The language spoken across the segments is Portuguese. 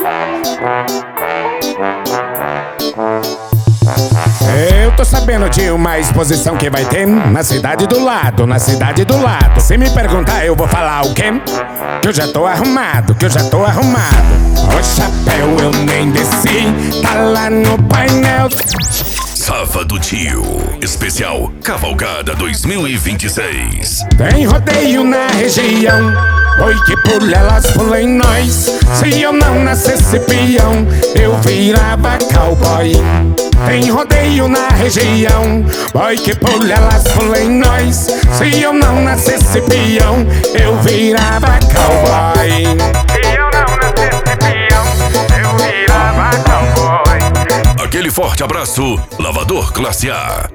Eu tô sabendo de uma exposição que vai ter na cidade do lado, na cidade do lado. Se me perguntar eu vou falar o quê? Que eu já tô arrumado, que eu já tô arrumado. O chapéu eu nem desci, tá lá no painel. Sábado Tio, especial Cavalgada 2026. Tem rodeio na região, oi que pula elas pula em nós. Se eu não nascesse peão, eu virava cowboy. Tem rodeio na região, oi que pula elas pula em nós. Se eu não nascesse peão, eu virava cowboy. Se eu não nascesse peão, eu virava cowboy. Aquele forte abraço, Lavador Classe A.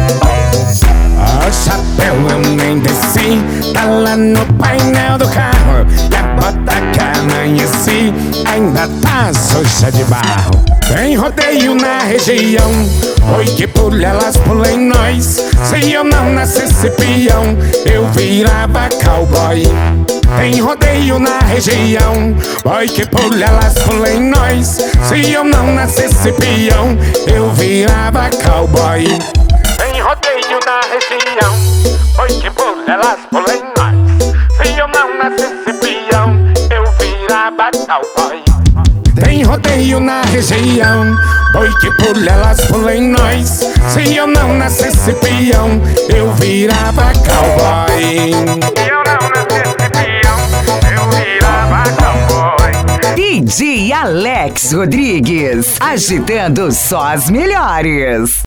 O chapéu eu nem desci, tá lá no painel do carro. E a bota que amanheci ainda tá suja de barro. Tem rodeio na região, oi que pula elas pula em nós. Se eu não nascesse peão, eu virava cowboy. Tem rodeio na região, oi que pula elas pula em nós. Se eu não nascesse peão, eu virava cowboy. Tem rodeio na região, oi que pula elas pula em nós. Se eu não nascesse peão, eu virava cowboy. Tem rodeio na região, oi que pula elas pula em nós. Se eu não nascesse peão, eu virava cowboy. Se eu não nascesse peão, eu virava cowboy. DJ Alex Rodrigues, agitando só as melhores.